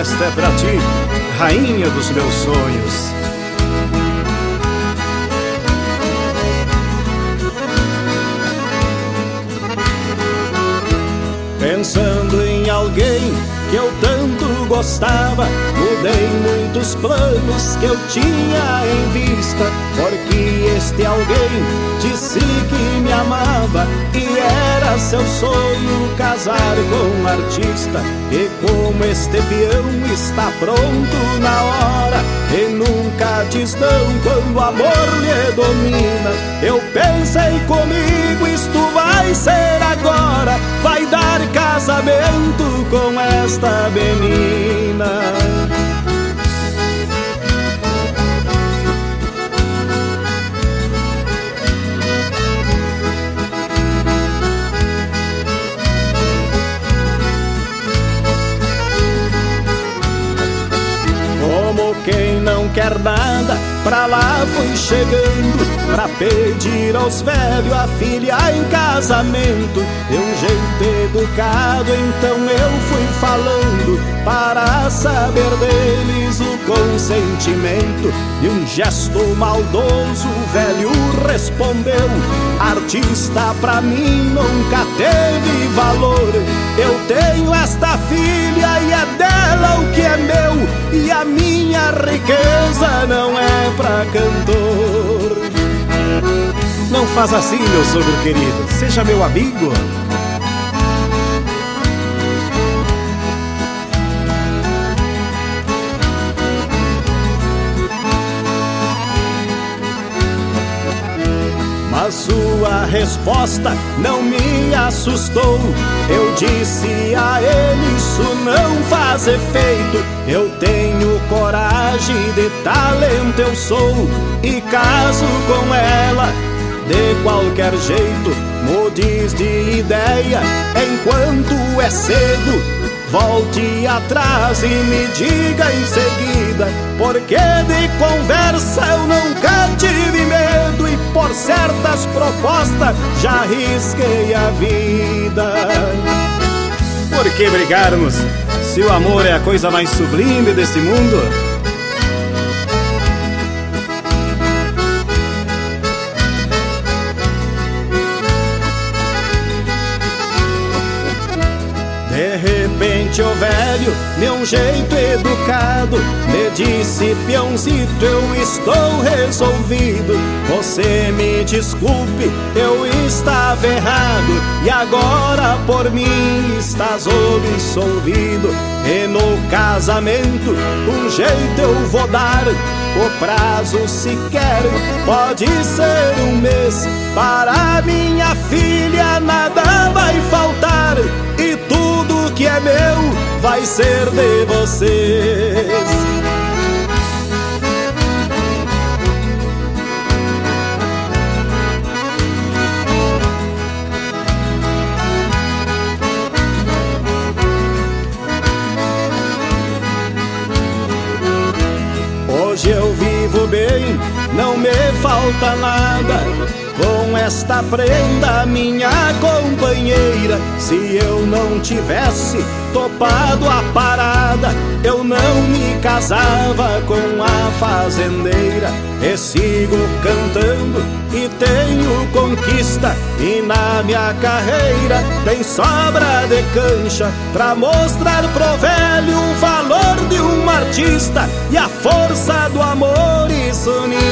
Esta é pra ti, rainha dos meus sonhos. Pensando em alguém que eu tanto gostava, mudei muitos planos que eu tinha em vista, porque este alguém disse que me amava e era seu sonho casar com um artista. E como este peão está pronto na hora e nunca diz não quando o amor lhe domina, eu pensei comigo, isto vai ser agora, vai dar casamento com esta menina. Como quem não quer nada, pra lá fui chegando pra pedir aos velhos a filha em casamento. De um jeito educado, então eu fui falando para saber deles o consentimento. E um gesto maldoso o velho respondeu: artista pra mim nunca teve valor. Eu tenho esta filha e é dela o que é meu, e a minha riqueza não é pra cantor. Não faz assim, meu sogro querido, seja meu amigo. Mas sua resposta não me assustou. Eu disse a ele, isso não faz efeito. Eu tenho coragem, de talento eu sou, e caso com ela de qualquer jeito. Mudes de ideia enquanto é cedo, volte atrás e me diga em seguida, porque de conversa eu nunca tive medo, e por certas propostas já arrisquei a vida. Por que brigarmos, se o amor é a coisa mais sublime desse mundo? De repente o velho, de um jeito educado, me disse: peãozito, eu estou resolvido. Você me desculpe, eu estava errado, e agora por mim estás absolvido. E no casamento um jeito eu vou dar, o prazo sequer pode ser um mês. Para minha filha nada vai faltar, e tudo que é meu vai ser de vocês. Hoje eu vivo bem, não me falta nada, com esta prenda minha companheira. Se eu não tivesse topado a parada, eu não me casava com a fazendeira. E sigo cantando e tenho conquista, e na minha carreira tem sobra de cancha, pra mostrar pro velho o valor de um artista e a força do amor, isso